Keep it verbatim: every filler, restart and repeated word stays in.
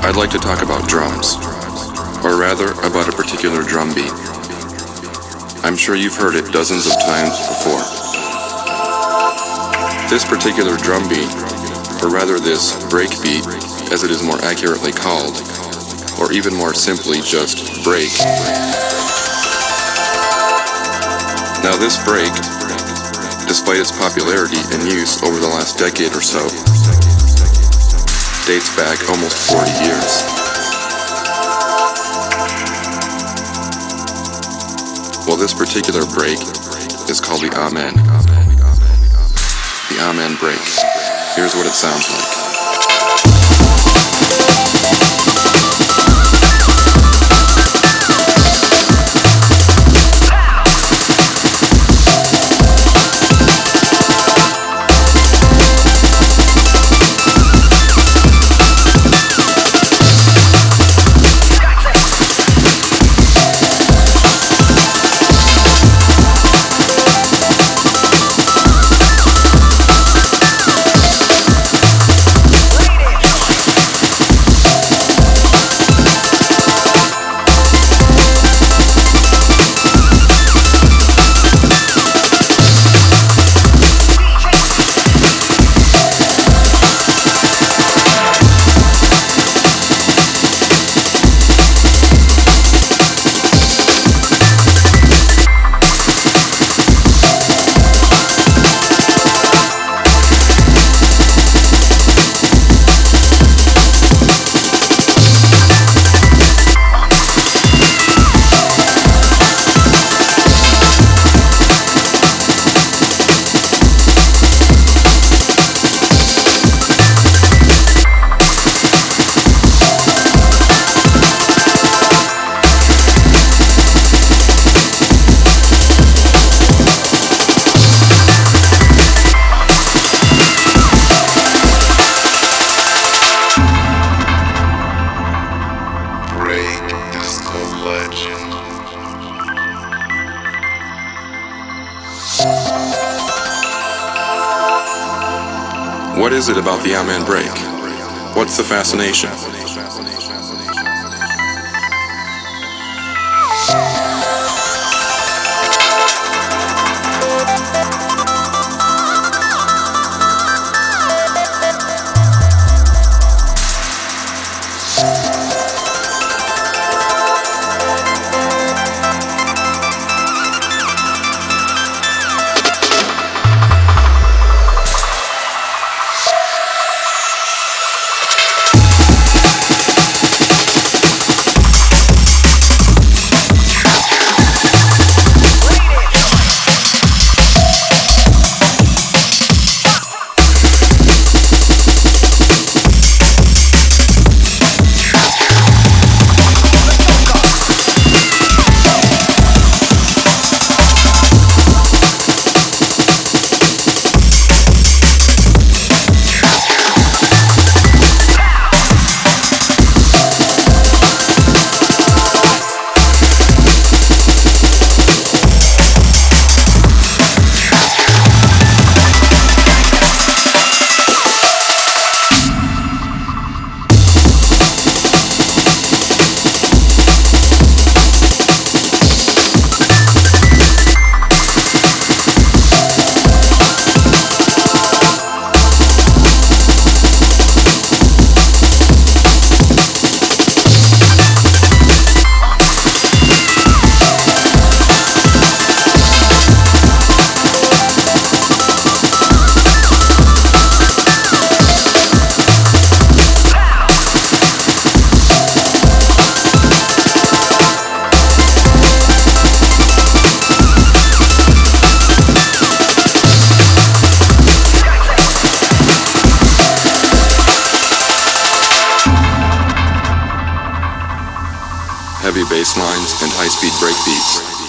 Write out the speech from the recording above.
I'd like to talk about drums, or rather about a particular drum beat. I'm sure you've heard it dozens of times before. This particular drum beat, or rather this break beat, as it is more accurately called, or even more simply just break. Now this break, despite its popularity and use over the last decade or so, dates back almost forty years. Well, this particular break is called the Amen. The Amen break. Here's what it sounds like. What is it about the Amen break? What's the fascination? Heavy bass lines and high-speed break beats.